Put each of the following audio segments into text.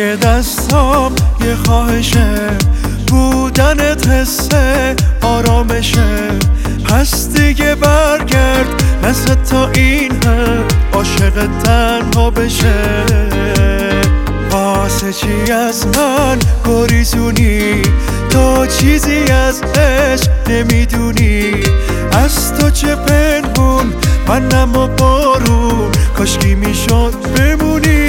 سردی دستام یه خواهشه، بودنت حسه آرامشه. پس دیگه برگرد مثل تا این حد عاشق تنها بشه. واسه چی از من گریزونی؟ تو چیزی از عشق نمیدونی. از تو چه پنهون منم و بارون، کاشکی میشد بمونی.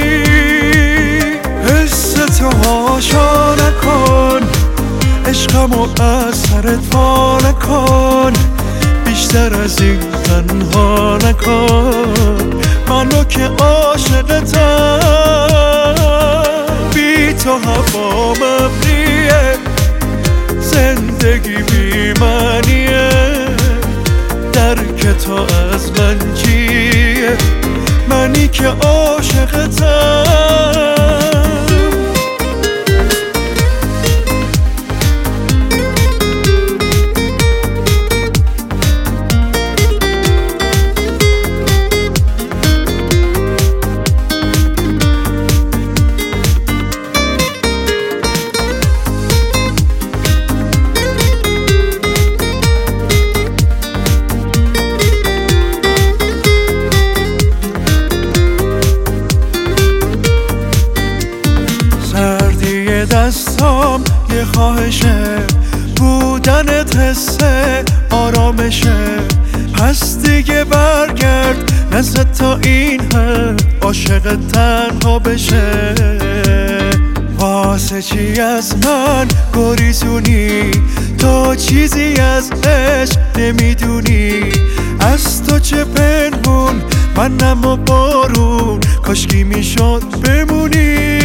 حس تو هاشا نکن، عشقمو از سرت وا نکن. بیشتر از این تنها نکن، منو که عاشقتم. بی تو هوا مبنیه، زندگی بی معنیه. درک تو از من چیه؟ منی که عاشقتم. دستام یه خواهشه، بودنت حسه آرامشه. پس دیگه برگرد مثل تا این حد عاشق تنها بشه. واسه چی از من گریزونی؟ تو چیزی از عشق نمیدونی. از تو چه پنهون منم و بارون، کاشکی میشد بمونی.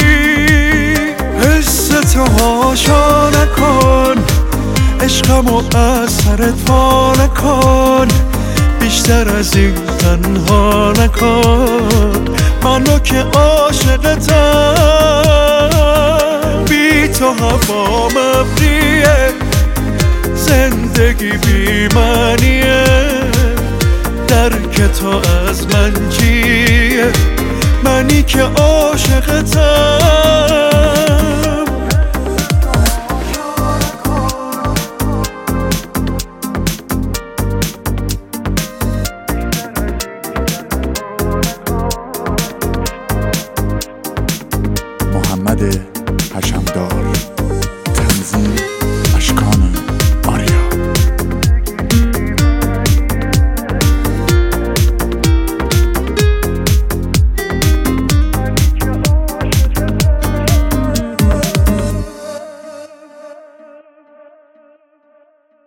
حس تو هاشا نکن، عشقمو از سرت وا نکن. بیشتر از این تنها نکن، منو که عاشقتم. بی تو هوا مبنیه، زندگی بی معنیه. درک تو از من چیه؟ منی که عاشقتم. محمد حشمدار.